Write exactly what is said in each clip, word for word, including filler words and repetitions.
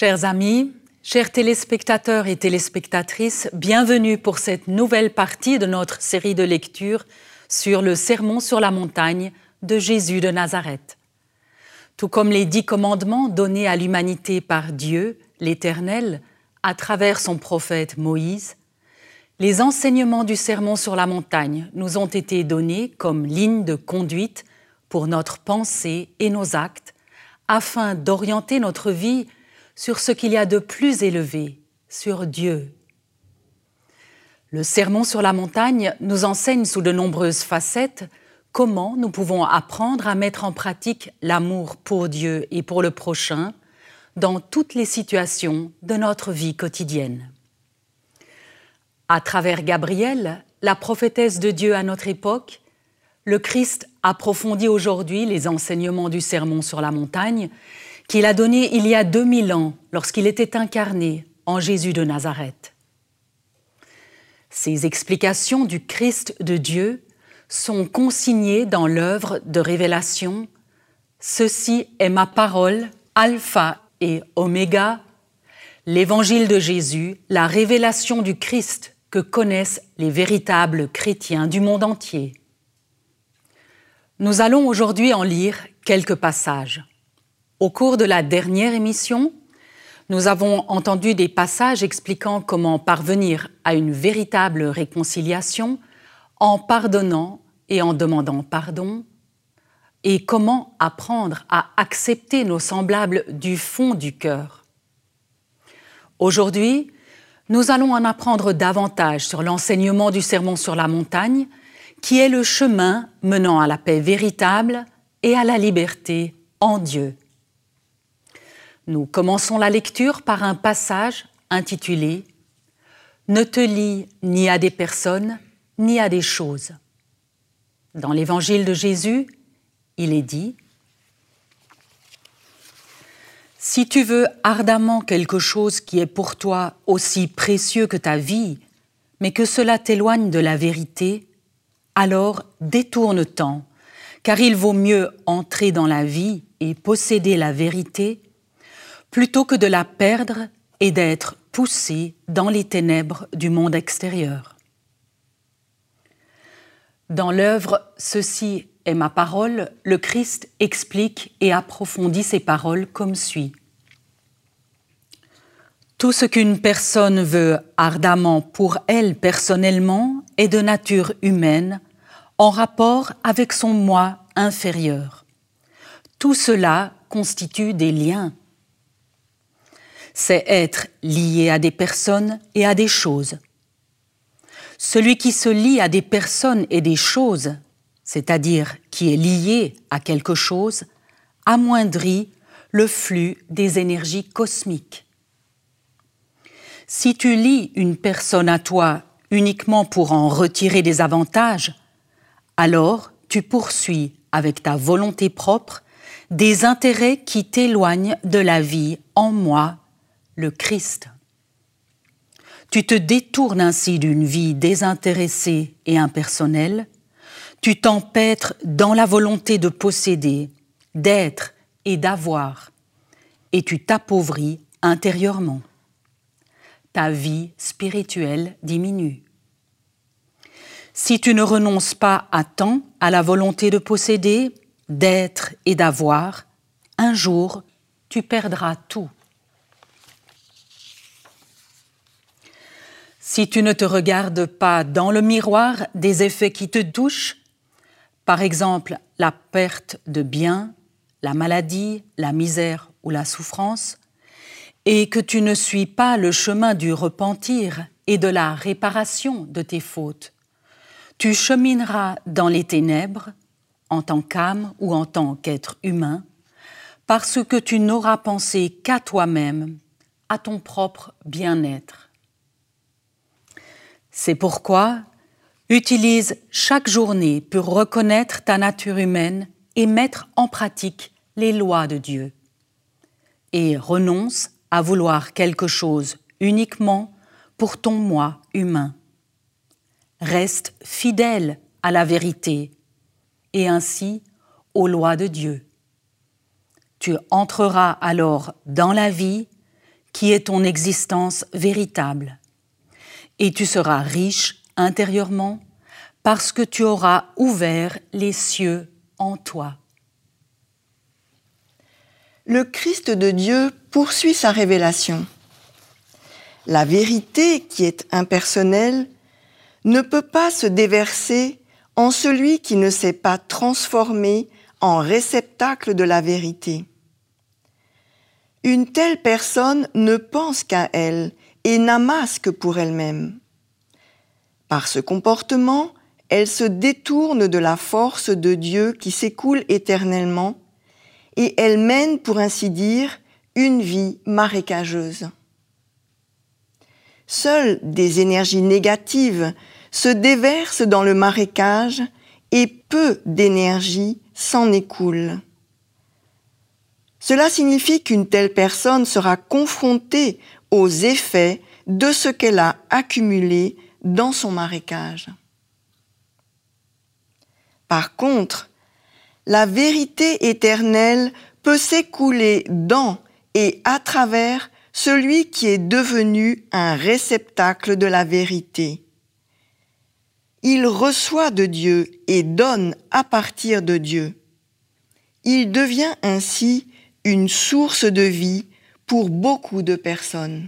Chers amis, chers téléspectateurs et téléspectatrices, bienvenue pour cette nouvelle partie de notre série de lectures sur le Sermon sur la montagne de Jésus de Nazareth. Tout comme les dix commandements donnés à l'humanité par Dieu, l'Éternel, à travers son prophète Moïse, les enseignements du Sermon sur la montagne nous ont été donnés comme ligne de conduite pour notre pensée et nos actes, afin d'orienter notre vie sur ce qu'il y a de plus élevé, sur Dieu. Le Sermon sur la montagne nous enseigne sous de nombreuses facettes comment nous pouvons apprendre à mettre en pratique l'amour pour Dieu et pour le prochain dans toutes les situations de notre vie quotidienne. À travers Gabriel, la prophétesse de Dieu à notre époque, le Christ approfondit aujourd'hui les enseignements du Sermon sur la montagne qu'il a donné il y a deux mille ans lorsqu'il était incarné en Jésus de Nazareth. Ces explications du Christ de Dieu sont consignées dans l'œuvre de révélation « Ceci est ma parole, alpha et oméga », l'évangile de Jésus, la révélation du Christ que connaissent les véritables chrétiens du monde entier. Nous allons aujourd'hui en lire quelques passages. Au cours de la dernière émission, nous avons entendu des passages expliquant comment parvenir à une véritable réconciliation en pardonnant et en demandant pardon, et comment apprendre à accepter nos semblables du fond du cœur. Aujourd'hui, nous allons en apprendre davantage sur l'enseignement du Sermon sur la montagne, qui est le chemin menant à la paix véritable et à la liberté en Dieu. Nous commençons la lecture par un passage intitulé « Ne te lie ni à des personnes, ni à des choses ». Dans l'évangile de Jésus, il est dit « Si tu veux ardemment quelque chose qui est pour toi aussi précieux que ta vie, mais que cela t'éloigne de la vérité, alors détourne-t'en, car il vaut mieux entrer dans la vie et posséder la vérité plutôt que de la perdre et d'être poussé dans les ténèbres du monde extérieur. » Dans l'œuvre « Ceci est ma parole », le Christ explique et approfondit ses paroles comme suit. Tout ce qu'une personne veut ardemment pour elle personnellement est de nature humaine, en rapport avec son moi inférieur. Tout cela constitue des liens. C'est être lié à des personnes et à des choses. Celui qui se lie à des personnes et des choses, c'est-à-dire qui est lié à quelque chose, amoindrit le flux des énergies cosmiques. Si tu lies une personne à toi uniquement pour en retirer des avantages, alors tu poursuis avec ta volonté propre des intérêts qui t'éloignent de la vie en moi, le Christ. Tu te détournes ainsi d'une vie désintéressée et impersonnelle, tu t'empêtres dans la volonté de posséder, d'être et d'avoir, et tu t'appauvris intérieurement. Ta vie spirituelle diminue. Si tu ne renonces pas à temps à la volonté de posséder, d'être et d'avoir, un jour tu perdras tout. Si tu ne te regardes pas dans le miroir des effets qui te touchent, par exemple la perte de biens, la maladie, la misère ou la souffrance, et que tu ne suis pas le chemin du repentir et de la réparation de tes fautes, tu chemineras dans les ténèbres, en tant qu'âme ou en tant qu'être humain, parce que tu n'auras pensé qu'à toi-même, à ton propre bien-être. C'est pourquoi, utilise chaque journée pour reconnaître ta nature humaine et mettre en pratique les lois de Dieu. Et renonce à vouloir quelque chose uniquement pour ton moi humain. Reste fidèle à la vérité et ainsi aux lois de Dieu. Tu entreras alors dans la vie qui est ton existence véritable. Et tu seras riche intérieurement parce que tu auras ouvert les cieux en toi. Le Christ de Dieu poursuit sa révélation. La vérité, qui est impersonnelle, ne peut pas se déverser en celui qui ne s'est pas transformé en réceptacle de la vérité. Une telle personne ne pense qu'à elle et n'amasse que pour elle-même. Par ce comportement, elle se détourne de la force de Dieu qui s'écoule éternellement et elle mène, pour ainsi dire, une vie marécageuse. Seules des énergies négatives se déversent dans le marécage et peu d'énergie s'en écoule. Cela signifie qu'une telle personne sera confrontée aux effets de ce qu'elle a accumulé dans son marécage. Par contre, la vérité éternelle peut s'écouler dans et à travers celui qui est devenu un réceptacle de la vérité. Il reçoit de Dieu et donne à partir de Dieu. Il devient ainsi une source de vie pour beaucoup de personnes.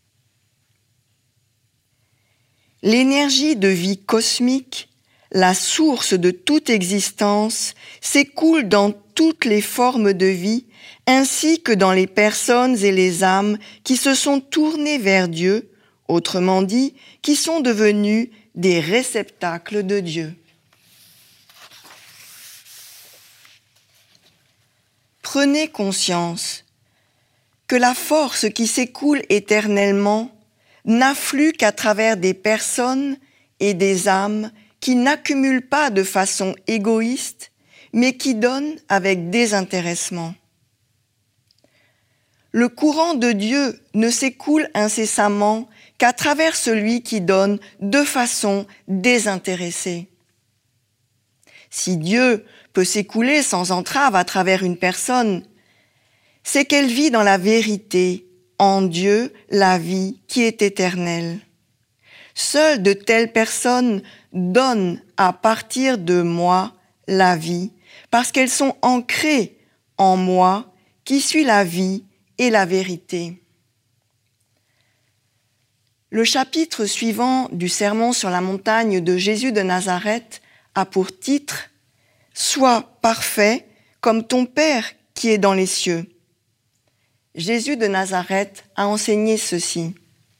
L'énergie de vie cosmique, la source de toute existence, s'écoule dans toutes les formes de vie, ainsi que dans les personnes et les âmes qui se sont tournées vers Dieu, autrement dit, qui sont devenus des réceptacles de Dieu. Prenez conscience que la force qui s'écoule éternellement n'afflue qu'à travers des personnes et des âmes qui n'accumulent pas de façon égoïste, mais qui donnent avec désintéressement. Le courant de Dieu ne s'écoule incessamment qu'à travers celui qui donne de façon désintéressée. Si Dieu peut s'écouler sans entrave à travers une personne, c'est qu'elle vit dans la vérité, en Dieu, la vie qui est éternelle. Seules de telles personnes donnent à partir de moi la vie, parce qu'elles sont ancrées en moi, qui suis la vie et la vérité. Le chapitre suivant du Sermon sur la montagne de Jésus de Nazareth a pour titre « Sois parfait comme ton Père qui est dans les cieux ». Jésus de Nazareth a enseigné ceci.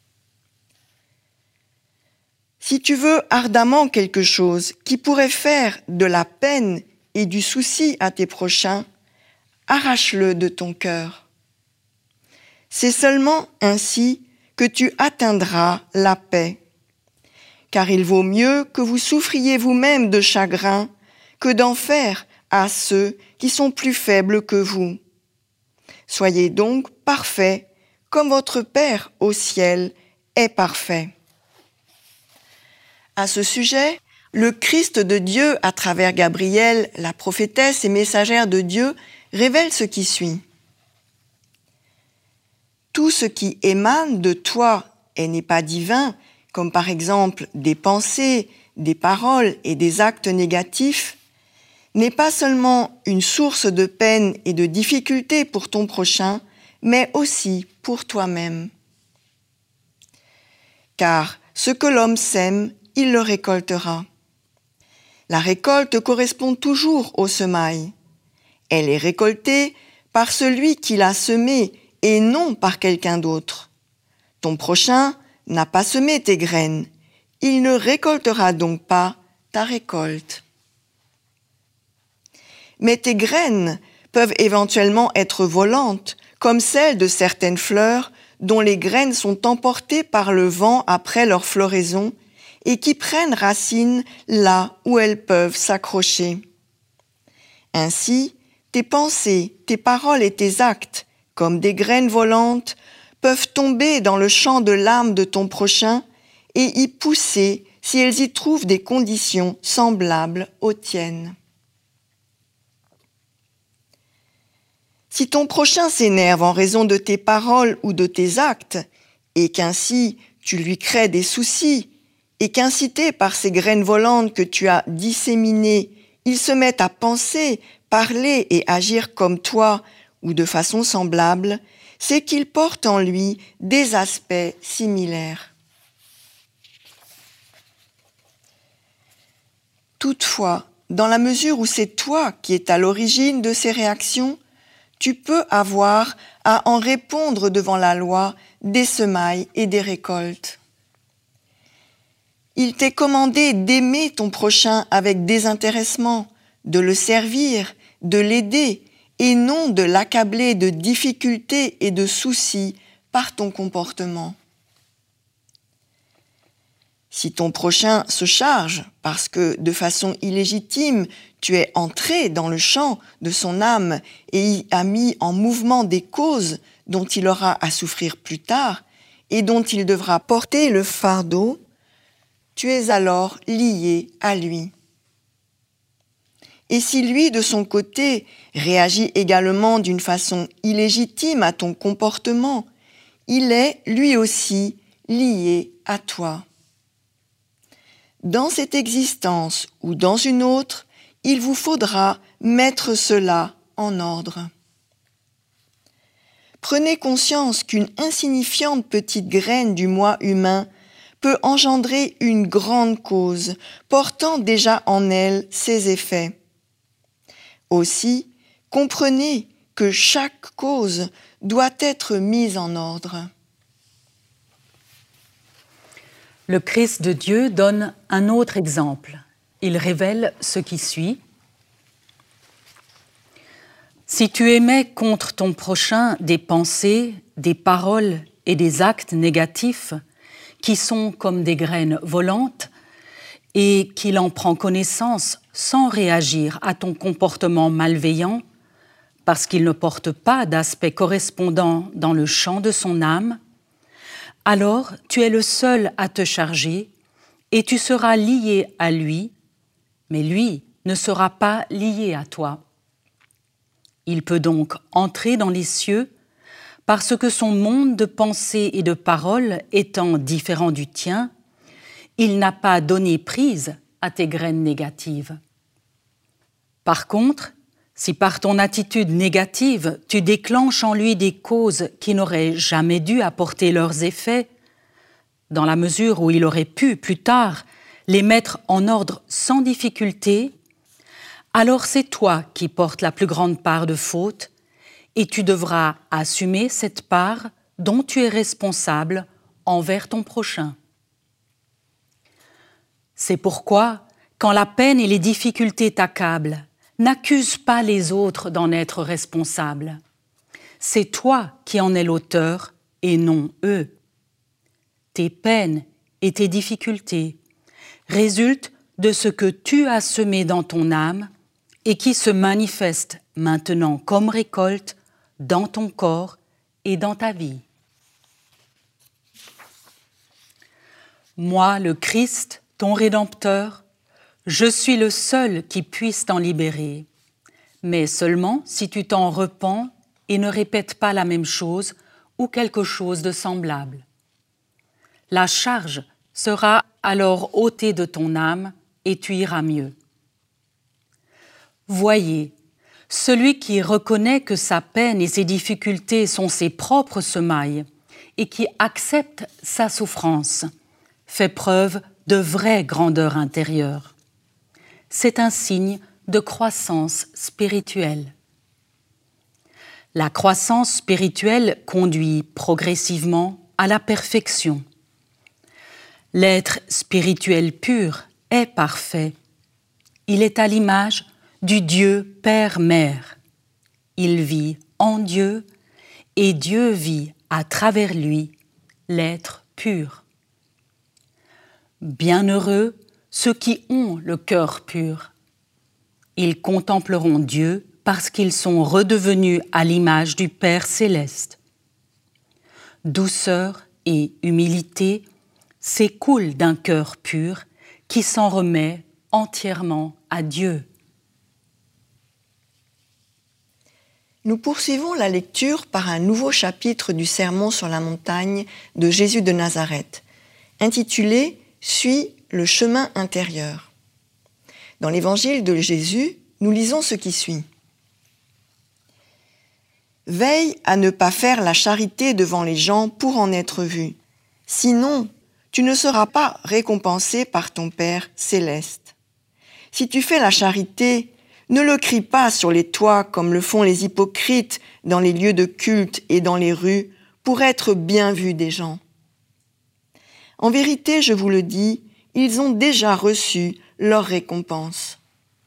Si tu veux ardemment quelque chose qui pourrait faire de la peine et du souci à tes prochains, arrache-le de ton cœur. C'est seulement ainsi que tu atteindras la paix. Car il vaut mieux que vous souffriez vous-même de chagrin que d'en faire à ceux qui sont plus faibles que vous. Soyez donc parfaits comme votre Père au ciel est parfait. À ce sujet, le Christ de Dieu, à travers Gabriel, la prophétesse et messagère de Dieu, révèle ce qui suit. Tout ce qui émane de toi et n'est pas divin, comme par exemple des pensées, des paroles et des actes négatifs, n'est pas seulement une source de peine et de difficulté pour ton prochain, mais aussi pour toi-même. Car ce que l'homme sème, il le récoltera. La récolte correspond toujours au semail. Elle est récoltée par celui qui l'a semée et non par quelqu'un d'autre. Ton prochain n'a pas semé tes graines. Il ne récoltera donc pas ta récolte. Mais tes graines peuvent éventuellement être volantes, comme celles de certaines fleurs dont les graines sont emportées par le vent après leur floraison et qui prennent racine là où elles peuvent s'accrocher. Ainsi, tes pensées, tes paroles et tes actes, comme des graines volantes, peuvent tomber dans le champ de l'âme de ton prochain et y pousser si elles y trouvent des conditions semblables aux tiennes. Si ton prochain s'énerve en raison de tes paroles ou de tes actes, et qu'ainsi tu lui crées des soucis, et qu'incité par ces graines volantes que tu as disséminées, il se met à penser, parler et agir comme toi ou de façon semblable, c'est qu'il porte en lui des aspects similaires. Toutefois, dans la mesure où c'est toi qui es à l'origine de ces réactions, tu peux avoir à en répondre devant la loi des semailles et des récoltes. Il t'est commandé d'aimer ton prochain avec désintéressement, de le servir, de l'aider, et non de l'accabler de difficultés et de soucis par ton comportement. Si ton prochain se charge parce que, de façon illégitime, tu es entré dans le champ de son âme et y as mis en mouvement des causes dont il aura à souffrir plus tard et dont il devra porter le fardeau, tu es alors lié à lui. Et si lui, de son côté, réagit également d'une façon illégitime à ton comportement, il est, lui aussi, lié à toi. Dans cette existence ou dans une autre, il vous faudra mettre cela en ordre. Prenez conscience qu'une insignifiante petite graine du moi humain peut engendrer une grande cause, portant déjà en elle ses effets. Aussi, comprenez que chaque cause doit être mise en ordre. Le Christ de Dieu donne un autre exemple. Il révèle ce qui suit. Si tu émets contre ton prochain des pensées, des paroles et des actes négatifs qui sont comme des graines volantes et qu'il en prend connaissance sans réagir à ton comportement malveillant parce qu'il ne porte pas d'aspect correspondant dans le champ de son âme, alors tu es le seul à te charger et tu seras lié à lui, mais lui ne sera pas lié à toi. Il peut donc entrer dans les cieux parce que son monde de pensée et de paroles étant différent du tien, il n'a pas donné prise à tes graines négatives. Par contre, si par ton attitude négative, tu déclenches en lui des causes qui n'auraient jamais dû apporter leurs effets, dans la mesure où il aurait pu, plus tard, les mettre en ordre sans difficulté, alors c'est toi qui portes la plus grande part de faute et tu devras assumer cette part dont tu es responsable envers ton prochain. C'est pourquoi, quand la peine et les difficultés t'accablent, n'accuse pas les autres d'en être responsables. C'est toi qui en es l'auteur et non eux. Tes peines et tes difficultés résultent de ce que tu as semé dans ton âme et qui se manifeste maintenant comme récolte dans ton corps et dans ta vie. Moi, le Christ, ton Rédempteur, je suis le seul qui puisse t'en libérer, mais seulement si tu t'en repens et ne répètes pas la même chose ou quelque chose de semblable. La charge sera alors ôtée de ton âme et tu iras mieux. Voyez, celui qui reconnaît que sa peine et ses difficultés sont ses propres semailles et qui accepte sa souffrance, fait preuve de vraie grandeur intérieure. C'est un signe de croissance spirituelle. La croissance spirituelle conduit progressivement à la perfection. L'être spirituel pur est parfait. Il est à l'image du Dieu Père-Mère. Il vit en Dieu et Dieu vit à travers lui, l'être pur. Bienheureux ceux qui ont le cœur pur. Ils contempleront Dieu parce qu'ils sont redevenus à l'image du Père céleste. Douceur et humilité s'écoulent d'un cœur pur qui s'en remet entièrement à Dieu. Nous poursuivons la lecture par un nouveau chapitre du Sermon sur la montagne de Jésus de Nazareth, intitulé « Suis le chemin intérieur ». Dans l'évangile de Jésus, nous lisons ce qui suit. « Veille à ne pas faire la charité devant les gens pour en être vu. Sinon, tu ne seras pas récompensé par ton Père céleste. Si tu fais la charité, ne le crie pas sur les toits comme le font les hypocrites dans les lieux de culte et dans les rues pour être bien vus des gens. En vérité, je vous le dis, ils ont déjà reçu leur récompense.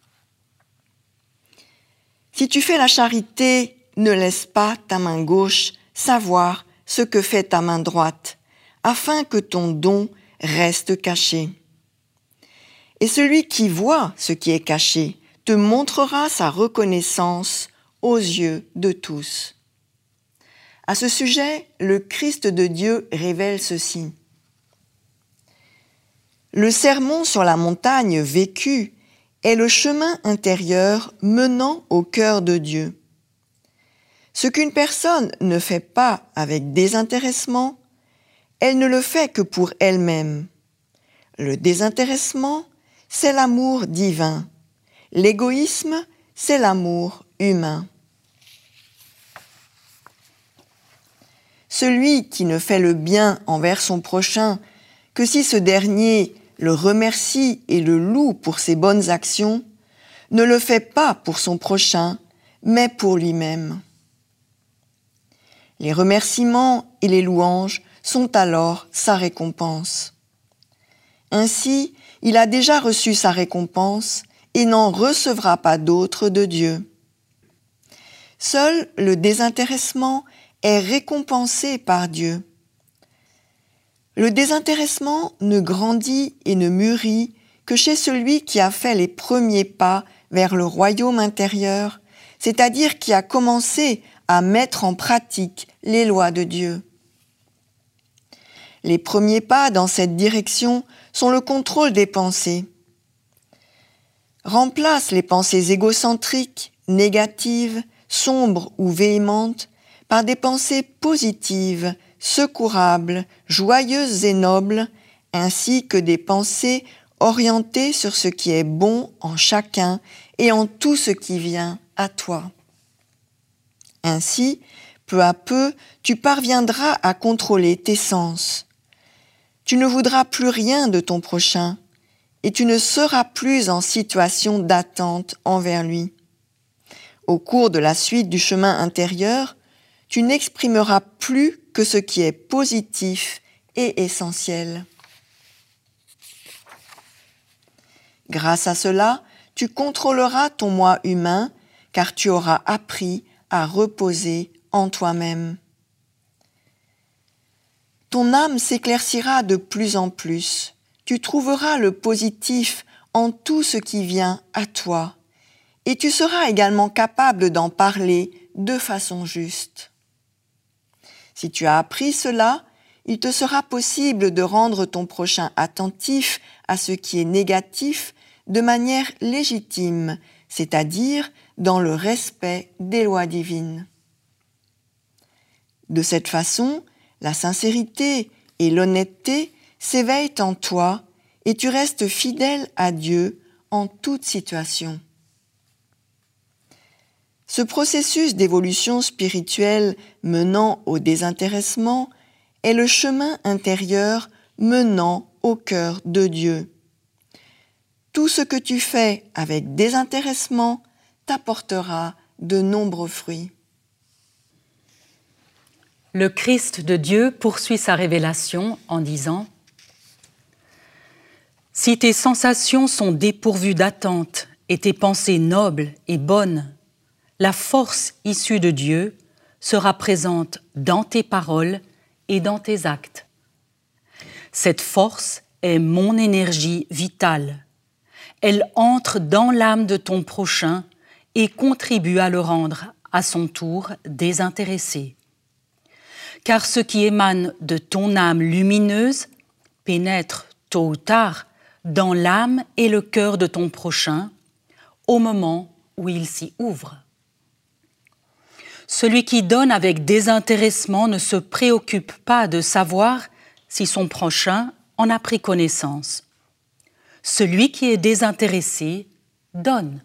Si tu fais la charité, ne laisse pas ta main gauche savoir ce que fait ta main droite, afin que ton don reste caché. Et celui qui voit ce qui est caché te montrera sa reconnaissance aux yeux de tous. À ce sujet, le Christ de Dieu révèle ceci. Le sermon sur la montagne vécu est le chemin intérieur menant au cœur de Dieu. Ce qu'une personne ne fait pas avec désintéressement, elle ne le fait que pour elle-même. Le désintéressement, c'est l'amour divin. L'égoïsme, c'est l'amour humain. Celui qui ne fait le bien envers son prochain que si ce dernier le remercie et le loue pour ses bonnes actions, ne le fait pas pour son prochain, mais pour lui-même. Les remerciements et les louanges sont alors sa récompense. Ainsi, il a déjà reçu sa récompense et n'en recevra pas d'autre de Dieu. Seul le désintéressement est récompensé par Dieu. Le désintéressement ne grandit et ne mûrit que chez celui qui a fait les premiers pas vers le royaume intérieur, c'est-à-dire qui a commencé à mettre en pratique les lois de Dieu. Les premiers pas dans cette direction sont le contrôle des pensées. Remplace les pensées égocentriques, négatives, sombres ou véhémentes par des pensées positives, secourables, joyeuses et nobles, ainsi que des pensées orientées sur ce qui est bon en chacun et en tout ce qui vient à toi. Ainsi, peu à peu, tu parviendras à contrôler tes sens. Tu ne voudras plus rien de ton prochain et tu ne seras plus en situation d'attente envers lui. Au cours de la suite du chemin intérieur, tu n'exprimeras plus que ce qui est positif et essentiel. Grâce à cela, tu contrôleras ton moi humain, car tu auras appris à reposer en toi-même. Ton âme s'éclaircira de plus en plus. Tu trouveras le positif en tout ce qui vient à toi, et tu seras également capable d'en parler de façon juste. Si tu as appris cela, il te sera possible de rendre ton prochain attentif à ce qui est négatif de manière légitime, c'est-à-dire dans le respect des lois divines. De cette façon, la sincérité et l'honnêteté s'éveillent en toi et tu restes fidèle à Dieu en toute situation. Ce processus d'évolution spirituelle menant au désintéressement est le chemin intérieur menant au cœur de Dieu. Tout ce que tu fais avec désintéressement t'apportera de nombreux fruits. Le Christ de Dieu poursuit sa révélation en disant « Si tes sensations sont dépourvues d'attente et tes pensées nobles et bonnes, la force issue de Dieu sera présente dans tes paroles et dans tes actes. Cette force est mon énergie vitale. Elle entre dans l'âme de ton prochain et contribue à le rendre à son tour désintéressé. Car ce qui émane de ton âme lumineuse pénètre tôt ou tard dans l'âme et le cœur de ton prochain au moment où il s'y ouvre. Celui qui donne avec désintéressement ne se préoccupe pas de savoir si son prochain en a pris connaissance. Celui qui est désintéressé donne.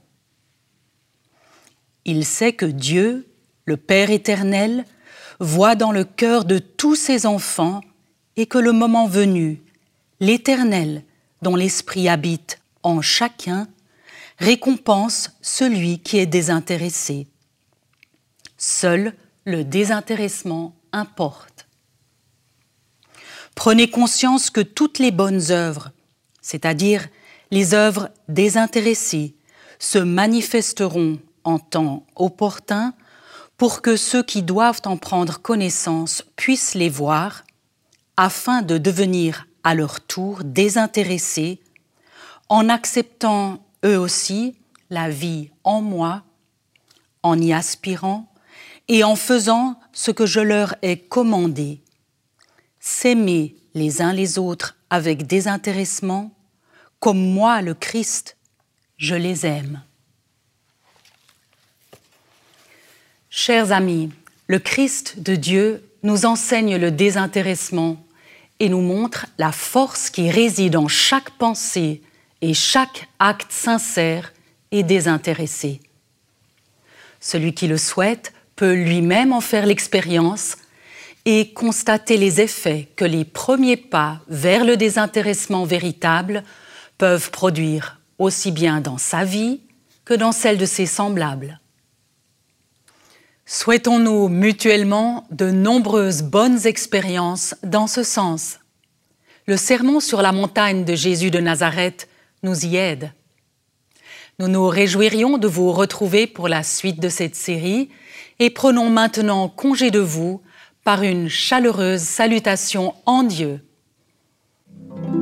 Il sait que Dieu, le Père éternel, voit dans le cœur de tous ses enfants et que le moment venu, l'Éternel, dont l'Esprit habite en chacun, récompense celui qui est désintéressé. Seul le désintéressement importe. Prenez conscience que toutes les bonnes œuvres, c'est-à-dire les œuvres désintéressées, se manifesteront en temps opportun pour que ceux qui doivent en prendre connaissance puissent les voir, afin de devenir à leur tour désintéressés, en acceptant eux aussi la vie en moi, en y aspirant et en faisant ce que je leur ai commandé, s'aimer les uns les autres avec désintéressement, comme moi, le Christ, je les aime. Chers amis, le Christ de Dieu nous enseigne le désintéressement et nous montre la force qui réside en chaque pensée et chaque acte sincère et désintéressé. Celui qui le souhaite peut lui-même en faire l'expérience et constater les effets que les premiers pas vers le désintéressement véritable peuvent produire aussi bien dans sa vie que dans celle de ses semblables. Souhaitons-nous mutuellement de nombreuses bonnes expériences dans ce sens. Le sermon sur la montagne de Jésus de Nazareth nous y aide. Nous nous réjouirions de vous retrouver pour la suite de cette série et prenons maintenant congé de vous par une chaleureuse salutation en Dieu.